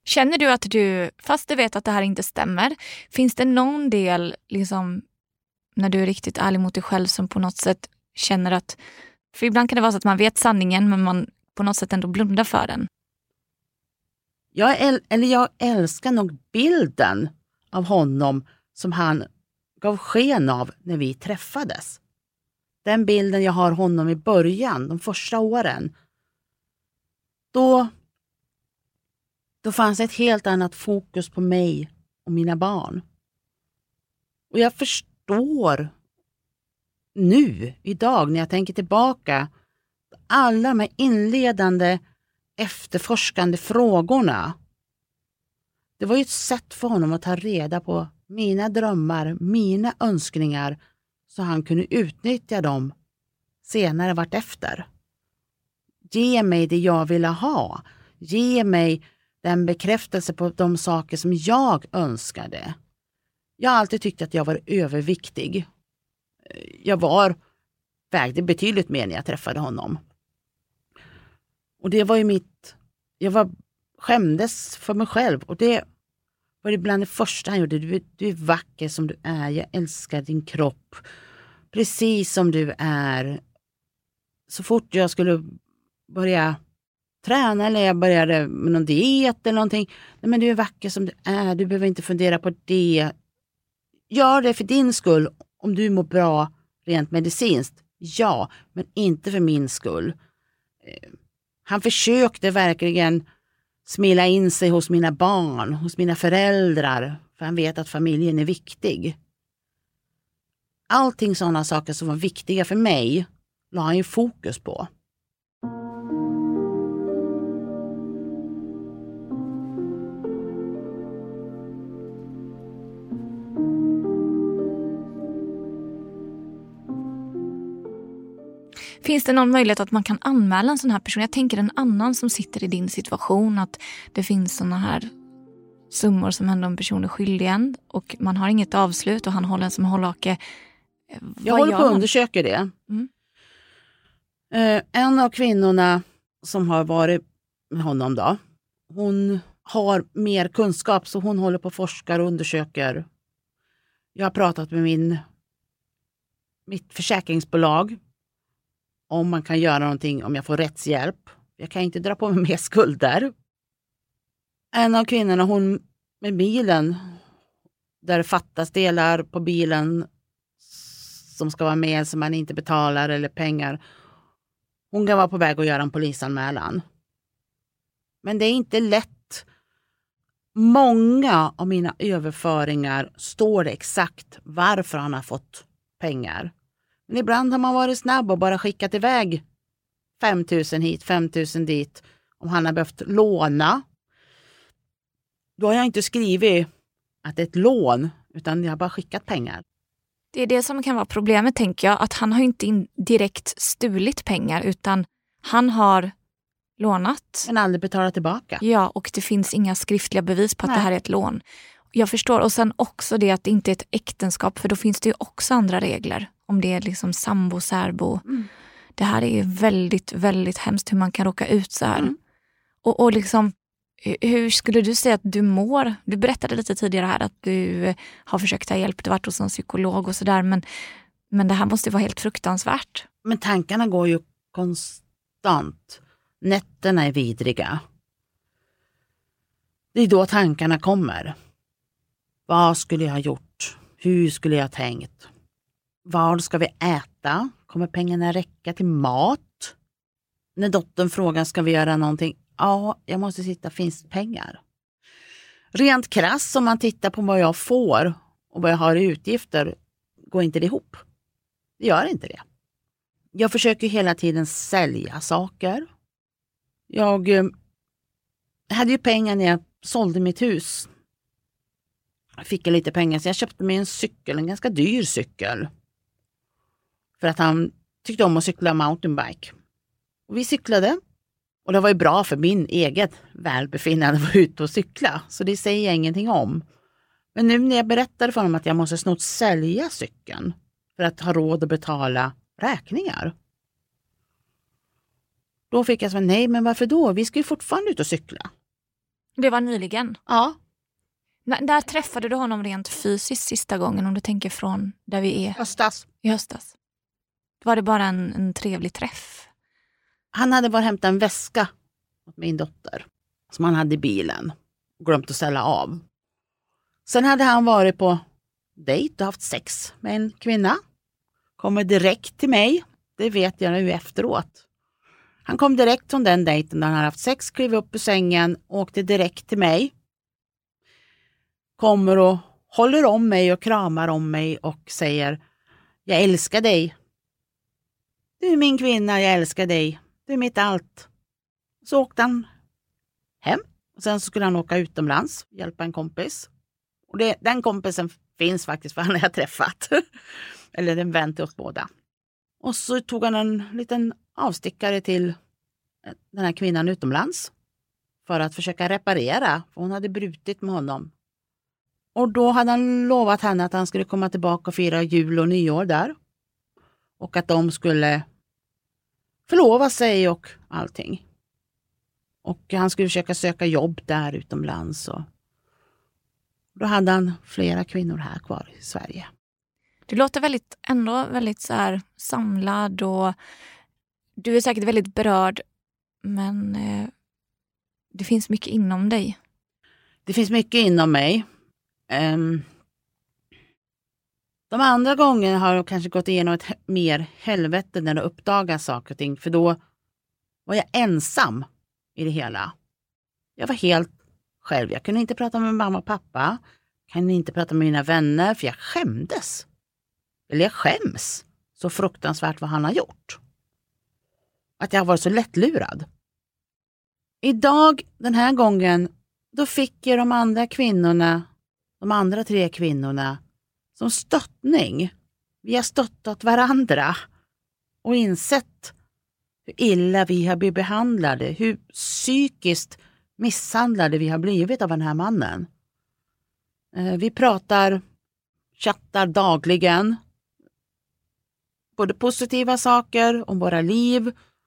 Känner du att du, fast du vet att det här inte stämmer, finns det någon del liksom, när du är riktigt ärlig mot dig själv som på något sätt känner att, för ibland kan det vara så att man vet sanningen men man på något sätt ändå blundar för den? Jag, äl- eller jag älskar nog bilden av honom som han gav sken av när vi träffades. Den bilden jag har honom i början, de första åren. Då, då fanns ett helt annat fokus på mig och mina barn. Och jag förstår nu, idag, när jag tänker tillbaka, alla de här inledande, efterforskande frågorna. Det var ju ett sätt för honom att ta reda på mina drömmar, mina önskningar, så han kunde utnyttja dem senare vart efter. Ge mig det jag ville ha. Ge mig den bekräftelse på de saker som jag önskade. Jag har alltid tyckt att jag var överviktig. Jag var, vägde betydligt mer när jag träffade honom. Och det var ju mitt, jag var, skämdes för mig själv. Och det var det bland det första han gjorde. Du, du är vacker som du är. Jag älskar din kropp. Precis som du är. Så fort jag skulle börja träna eller jag började med någon diet eller någonting. Nej, men du är vacker som du är. Du behöver inte fundera på det. Gör det för din skull om du mår bra rent medicinskt. Ja, men inte för min skull. Han försökte verkligen smila in sig hos mina barn, hos mina föräldrar. För han vet att familjen är viktig. Allting sådana saker som var viktiga för mig la han ju fokus på. Finns det någon möjlighet att man kan anmäla en sån här person? Jag tänker en annan som sitter i din situation, att det finns såna här summor som ändå en person är skyldig en och man har inget avslut och han håller en som hållhake. Vad Jag håller på att man? undersöka det. Mm. Eh, en av kvinnorna som har varit med honom då, hon har mer kunskap så hon håller på och forskar och undersöker. Jag har pratat med min mitt försäkringsbolag om man kan göra någonting, om jag får rättshjälp. Jag kan inte dra på mig mer skulder. En av kvinnorna, hon med bilen, där det fattas delar på bilen som ska vara med som man inte betalar eller pengar. Hon kan vara på väg att göra en polisanmälan. Men det är inte lätt. Många av mina överföringar står det exakt varför han har fått pengar. Men ibland har man varit snabb och bara skickat iväg fem tusen hit, fem tusen dit. Om han har behövt låna. Då har jag inte skrivit att det är ett lån, utan jag har bara skickat pengar. Det är det som kan vara problemet, tänker jag. Att han har inte in direkt stulit pengar, utan han har lånat. Men aldrig betalat tillbaka. Ja, och det finns inga skriftliga bevis på att Nej. det här är ett lån. Jag förstår. Och sen också det att det inte är ett äktenskap, för då finns det ju också andra regler. Om det är liksom sambo, särbo. Mm. Det här är ju väldigt, väldigt hemskt hur man kan råka ut så här. Mm. Och, och liksom, hur skulle du säga att du mår? Du berättade lite tidigare här att du har försökt ta hjälp, du har varit hos en psykolog och sådär. Men, men det här måste vara helt fruktansvärt. Men tankarna går ju konstant. Nätterna är vidriga. Det är då tankarna kommer. Vad skulle jag ha gjort? Hur skulle jag ha tänkt? Var ska vi äta? Kommer pengarna räcka till mat? När dottern frågar, ska vi göra någonting? Ja, jag måste sitta, finns pengar? Rent krass, om man tittar på vad jag får och vad jag har i utgifter, går inte det ihop. Det gör inte det. Jag försöker hela tiden sälja saker. Jag eh, hade ju pengar när jag sålde mitt hus. Jag fick lite pengar så jag köpte mig en cykel, en ganska dyr cykel. För att han tyckte om att cykla mountainbike. Och vi cyklade. Och det var ju bra för min eget välbefinnande att vara ute och cykla. Så det säger jag ingenting om. Men nu när jag berättade för honom att jag måste snart sälja cykeln för att ha råd att betala räkningar. Då fick jag säga, nej men varför då? Vi ska ju fortfarande ut och cykla. Det var nyligen? Ja. N- där träffade du honom rent fysiskt sista gången, om du tänker från där vi är? Höstas. I höstas. Var det bara en, en trevlig träff? Han hade bara hämtat en väska åt min dotter som han hade i bilen och glömt att ställa av. Sen hade han varit på dejt och haft sex med en kvinna. Kommer direkt till mig. Det vet jag nu efteråt. Han kom direkt från den dejten där han hade haft sex, klev upp ur sängen och åkte direkt till mig. Kommer och håller om mig och kramar om mig och säger: jag älskar dig. Du är min kvinna, jag älskar dig. Du är mitt allt. Så åkte han hem. Och sen så skulle han åka utomlands, hjälpa en kompis. Och det, den kompisen finns faktiskt, för han har jag träffat. Eller en vän till oss båda. Och så tog han en liten avstickare till den här kvinnan utomlands. För att försöka reparera. För hon hade brutit med honom. Och då hade han lovat henne att han skulle komma tillbaka och fira jul och nyår där. Och att de skulle förlova sig och allting. Och han skulle försöka söka jobb där utomlands. Och då hade han flera kvinnor här kvar i Sverige. Du låter väldigt, ändå väldigt så här samlad och du är säkert väldigt berörd, men eh, det finns mycket inom dig. Det finns mycket inom mig. Um, de andra gångerna har jag kanske gått igenom ett mer helvete när det uppdagas saker och ting. För då var jag ensam i det hela. Jag var helt själv. Jag kunde inte prata med mamma och pappa. Jag kunde inte prata med mina vänner för jag skämdes. Eller jag skäms så fruktansvärt vad han har gjort. Att jag har varit så lättlurad. Idag, den här gången, då fick jag de andra kvinnorna, de andra tre kvinnorna, som stöttning. Vi har stöttat varandra och insett hur illa vi har blivit behandlade, hur psykiskt misshandlade vi har blivit av den här mannen. Vi pratar, chattar dagligen. Både positiva saker om våra liv.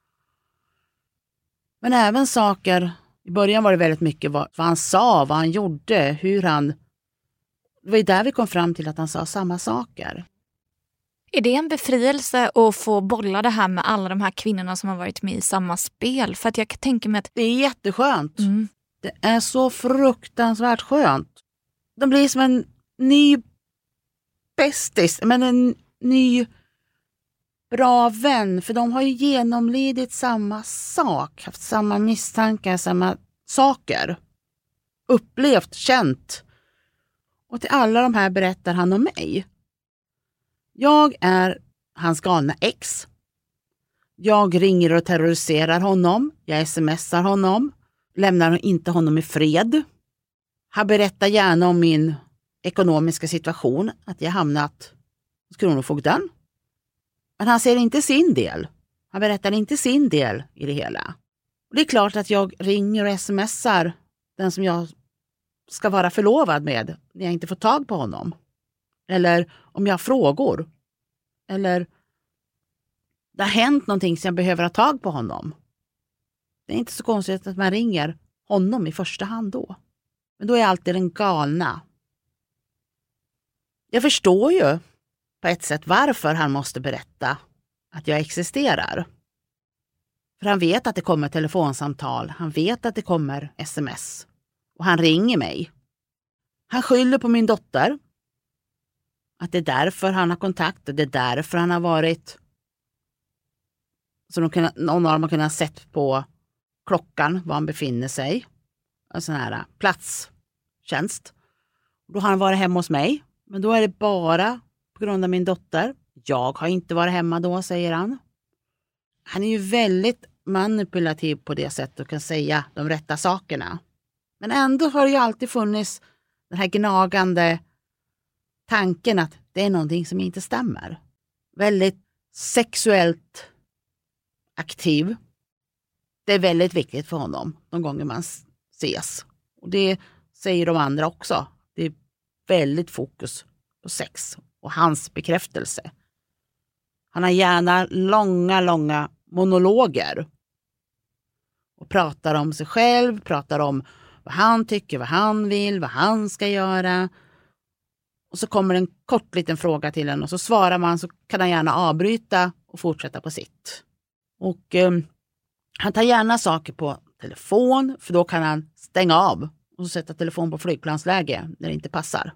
Men även saker, i början var det väldigt mycket vad, vad han sa, vad han gjorde, hur han... Det var där vi kom fram till att han sa samma saker. Är det en befrielse att få bolla det här med alla de här kvinnorna som har varit med i samma spel? För att jag tänker mig att... Det är jätteskönt. Mm. Det är så fruktansvärt skönt. De blir som en ny bästis, men en ny bra vän. För de har ju genomlidit samma sak, haft samma misstankar, samma saker. Upplevt, känt. Och till alla de här berättar han om mig. Jag är hans galna ex. Jag ringer och terroriserar honom. Jag smsar honom. Lämnar inte honom i fred. Han berättar gärna om min ekonomiska situation. Att jag hamnat hos kronofogden. Men han ser inte sin del. Han berättar inte sin del i det hela. Och det är klart att jag ringer och smsar den som jag ska vara förlovad med när jag inte får tag på honom. Eller om jag har frågor. Eller det har hänt någonting som jag behöver ha tag på honom. Det är inte så konstigt att man ringer honom i första hand då. Men då är jag alltid den galna. Jag förstår ju på ett sätt varför han måste berätta att jag existerar. För han vet att det kommer telefonsamtal. Han vet att det kommer sms. Och han ringer mig. Han skyller på min dotter. Att det är därför han har kontakt. Och det är därför han har varit... Så de kunna, någon av dem har kunnat sett på klockan var han befinner sig. En sån här platstjänst. Då har han varit hemma hos mig. Men då är det bara på grund av min dotter. Jag har inte varit hemma då, säger han. Han är ju väldigt manipulativ på det sättet och kan säga de rätta sakerna. Men ändå har det ju alltid funnits den här gnagande tanken att det är någonting som inte stämmer. Väldigt sexuellt aktiv. Det är väldigt viktigt för honom de gånger man ses. Och det säger de andra också. Det är väldigt fokus på sex och hans bekräftelse. Han har gärna långa, långa monologer. Och pratar om sig själv, pratar om vad han tycker, vad han vill, vad han ska göra. Och så kommer en kort liten fråga till en och så svarar man, så kan han gärna avbryta och fortsätta på sitt. Och eh, han tar gärna saker på telefon, för då kan han stänga av och sätta telefon på flygplansläge när det inte passar.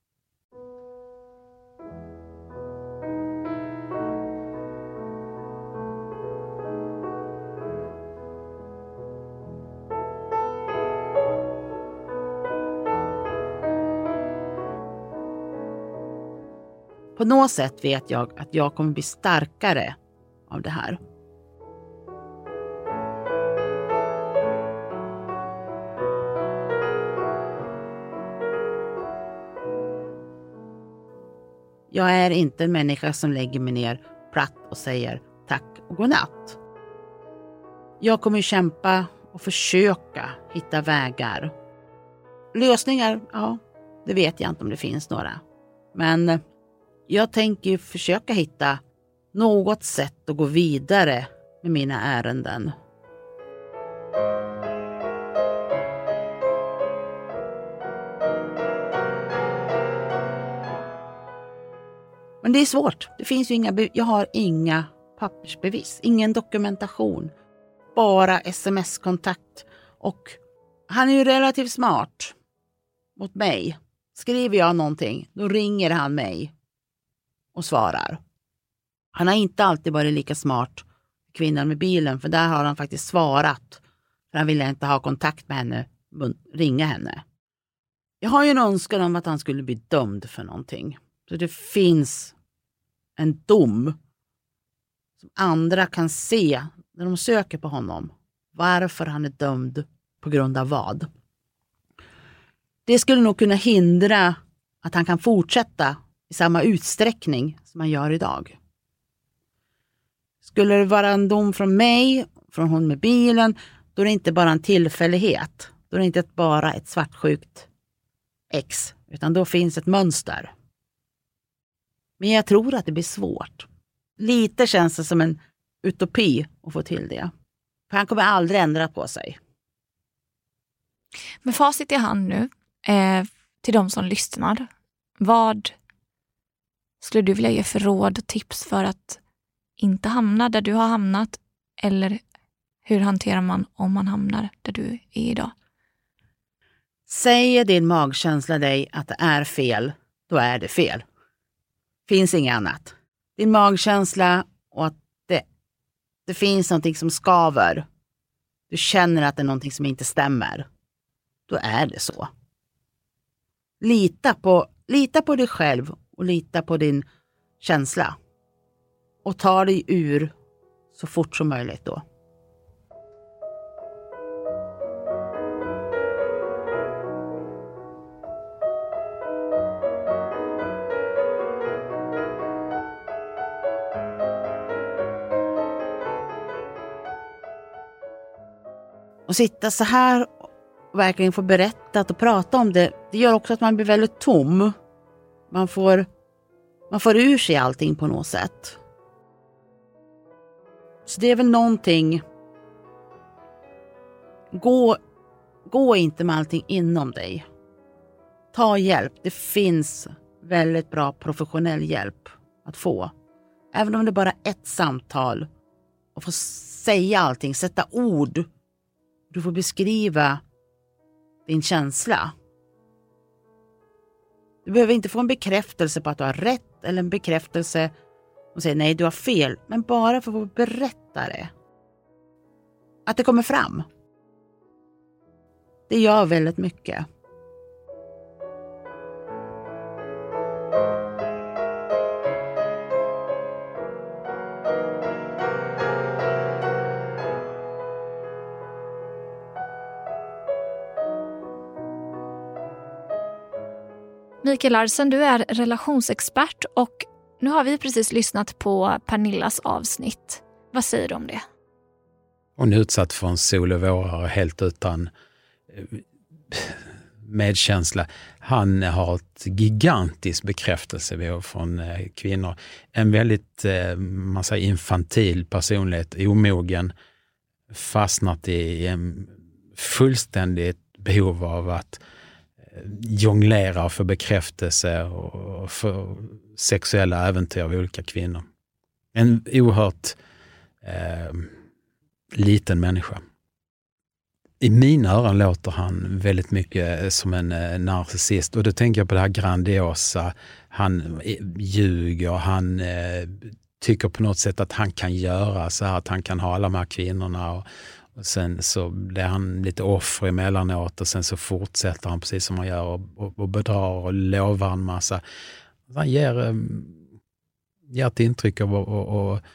På något sätt vet jag att jag kommer bli starkare av det här. Jag är inte en människa som lägger mig ner platt och säger tack och godnatt. Jag kommer kämpa och försöka hitta vägar. Lösningar, ja, det vet jag inte om det finns några. Men jag tänker försöka hitta något sätt att gå vidare med mina ärenden. Men det är svårt. Det finns ju inga be- jag har inga pappersbevis, ingen dokumentation, bara sms-kontakt. Och han är ju relativt smart mot mig. Skriver jag någonting, då ringer han mig och svarar. Han har inte alltid varit lika smart, kvinnan med bilen, för där har han faktiskt svarat. För han ville inte ha kontakt med henne, ringa henne. Jag har ju en önskan om att han skulle bli dömd för någonting. Så det finns en dom som andra kan se när de söker på honom. Varför han är dömd, på grund av vad. Det skulle nog kunna hindra att han kan fortsätta i samma utsträckning som han gör idag. Skulle det vara en dom från mig, från hon med bilen, då är det inte bara en tillfällighet. Då är det inte bara ett svartsjukt ex, utan då finns ett mönster. Men jag tror att det blir svårt. Lite känns det som en utopi att få till det. För han kommer aldrig ändra på sig. Med facit i hand nu, eh, till de som lyssnar. Vad skulle du vilja ge för råd och tips för att inte hamna där du har hamnat? Eller hur hanterar man om man hamnar där du är idag? Säger din magkänsla dig att det är fel, då är det fel. Finns inget annat. Din magkänsla och att det, det finns någonting som skaver. Du känner att det är någonting som inte stämmer. Då är det så. Lita på, lita på dig själv och lita på din känsla. Och ta dig ur så fort som möjligt då. Och sitta så här och verkligen få berättat och prata om det, det gör också att man blir väldigt tom. Man får, man får ur sig allting på något sätt. Så det är väl någonting. Gå, gå inte med allting inom dig. Ta hjälp. Det finns väldigt bra professionell hjälp att få. Även om det bara är ett samtal. Och få säga allting, sätta ord. Du får beskriva din känsla. Du behöver inte få en bekräftelse på att du har rätt eller en bekräftelse och säga nej, du har fel. Men bara för att berätta det. Att det kommer fram. Det gör väldigt mycket. Mikael Larsen, du är relationsexpert och nu har vi precis lyssnat på Pernillas avsnitt. Vad säger du om det? Hon är utsatt för en sol och vårare helt utan medkänsla. Han har ett gigantiskt bekräftelsebehov från kvinnor. En väldigt man säger, infantil personlighet, omogen, fastnat i en fullständigt behov av att jonglera och få bekräftelse och få sexuella äventyr av olika kvinnor. En oerhört eh, liten människa. I mina öron låter han väldigt mycket som en eh, narcissist, och då tänker jag på det här grandiosa. Han eh, ljuger, han eh, tycker på något sätt att han kan göra så här, att han kan ha alla de här kvinnorna, och, och sen så blir han lite offer emellanåt, och sen så fortsätter han precis som han gör och, och, och bedrar och lovar en massa. Han ger, eh, ger ett intryck av och, och, och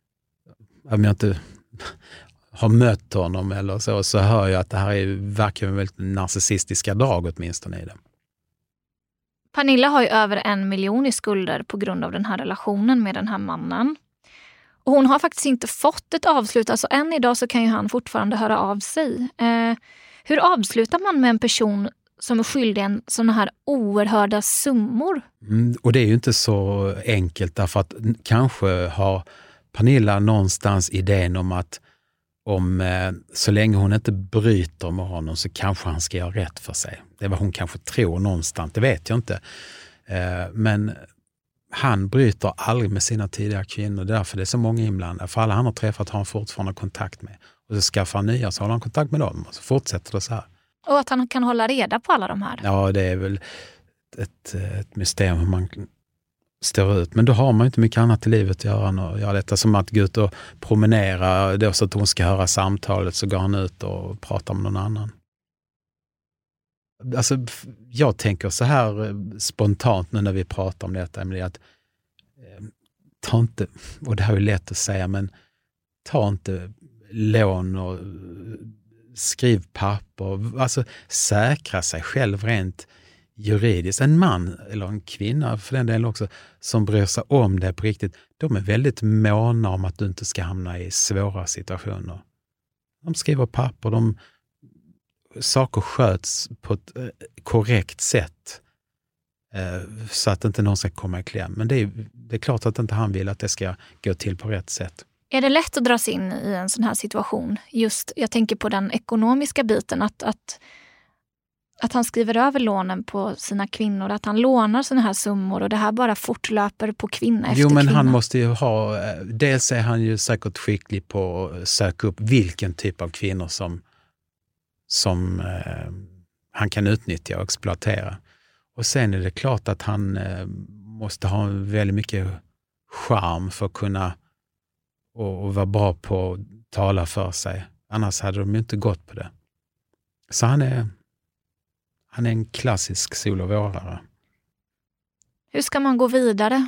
om jag inte har mött honom eller så, så hör jag att det här är verkligen väldigt narcissistiska drag åtminstone i det. Pernilla har ju över en miljon i skulder på grund av den här relationen med den här mannen. Och hon har faktiskt inte fått ett avslut. Alltså än idag så kan ju han fortfarande höra av sig. Eh, hur avslutar man med en person som är skyldig en sådana här oerhörda summor? Mm, och det är ju inte så enkelt, därför att kanske har Pernilla någonstans idén om att om eh, så länge hon inte bryter med honom så kanske han ska göra rätt för sig. Det är vad hon kanske tror någonstans, det vet jag inte. Eh, men han bryter aldrig med sina tidigare kvinnor. Det är därför det är så många inblandade. För alla han har träffat har han fortfarande kontakt med. Och så skaffar han nya, så håller han kontakt med dem. Och så fortsätter det så här. Och att han kan hålla reda på alla de här. Ja, det är väl ett, ett mysterium hur man står ut. Men då har man ju inte mycket annat i livet att göra. Och göra detta som att gå ut och promenera. Då så att hon ska höra samtalet, så går han ut och pratar med någon annan. Alltså, jag tänker så här spontant nu när vi pratar om detta, Emilie, att eh, ta inte, och det här är lätt att säga, men ta inte lån och skriv papper. Alltså säkra sig själv rent juridiskt. En man eller en kvinna för den delen också som bryr sig om det på riktigt, de är väldigt måna om att du inte ska hamna i svåra situationer. De skriver papper, de saker sköts på ett korrekt sätt eh, så att inte någon ska komma i kläm. Men det är, det är klart att inte han vill att det ska gå till på rätt sätt. Är det lätt att dras in i en sån här situation? Just, jag tänker på den ekonomiska biten, att, att, att han skriver över lånen på sina kvinnor, att han lånar såna här summor och det här bara fortlöper på kvinna efter Jo, men kvinna. han måste ju ha, dels är han ju säkert skicklig på att söka upp vilken typ av kvinnor som som eh, han kan utnyttja och exploatera. Och sen är det klart att han eh, måste ha väldigt mycket charm för att kunna och, och vara bra på att tala för sig. Annars hade de ju inte gått på det. Så han är, han är en klassisk solovårare. Hur ska man gå vidare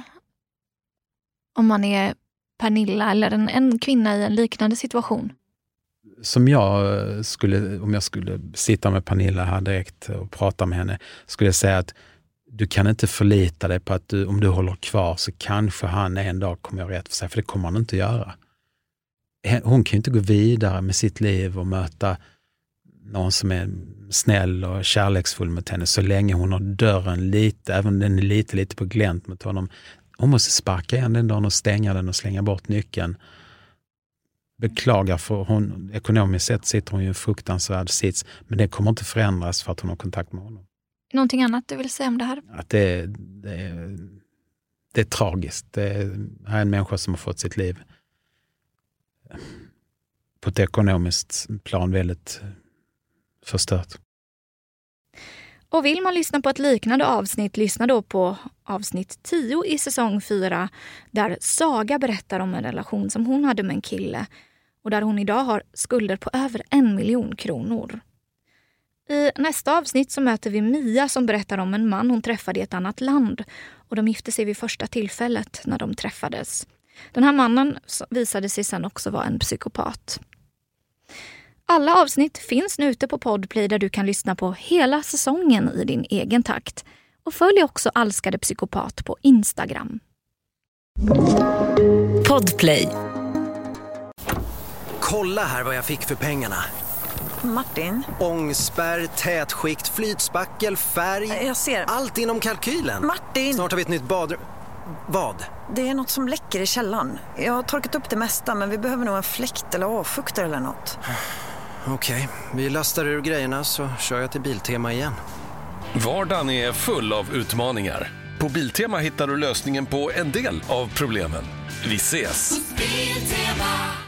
om man är Pernilla eller en, en kvinna i en liknande situation? Som jag skulle, om jag skulle sitta med Pernilla här direkt och prata med henne, skulle jag säga att du kan inte förlita dig på att du, om du håller kvar så kanske han en dag kommer göra rätt för sig, för det kommer han inte göra. Hon kan ju inte gå vidare med sitt liv och möta någon som är snäll och kärleksfull mot henne så länge hon har dörren lite, även om den är lite, lite på glänt mot honom. Hon måste sparka igen den dagen och stänga den och slänga bort nyckeln. Beklagar, för hon, ekonomiskt sett sitter hon ju i en fruktansvärd sits, men det kommer inte förändras för att hon har kontakt med honom. Någonting annat du vill säga om det här? Att det, det, det är tragiskt. Det är en människa som har fått sitt liv på ett ekonomiskt plan väldigt förstört. Och vill man lyssna på ett liknande avsnitt, lyssna då på avsnitt tio i säsong fyra, där Saga berättar om en relation som hon hade med en kille och där hon idag har skulder på över en miljon kronor. I nästa avsnitt så möter vi Mia som berättar om en man hon träffade i ett annat land och de gifte sig vid första tillfället när de träffades. Den här mannen visade sig sen också vara en psykopat. Alla avsnitt finns nu ute på Podplay där du kan lyssna på hela säsongen i din egen takt. Och följ också Älskade Psykopat på Instagram. Podplay. Kolla här vad jag fick för pengarna. Martin? Ångspärr, tätskikt, flytspackel, färg. Jag ser. Allt inom kalkylen. Martin! Snart har vi ett nytt badrum. Vad? Det är något som läcker i källaren. Jag har torkat upp det mesta, men vi behöver nog en fläkt eller avfuktare eller något. Okej, vi lastar ur grejerna så kör jag till Biltema igen. Vardagen är full av utmaningar. På Biltema hittar du lösningen på en del av problemen. Vi ses! Biltema.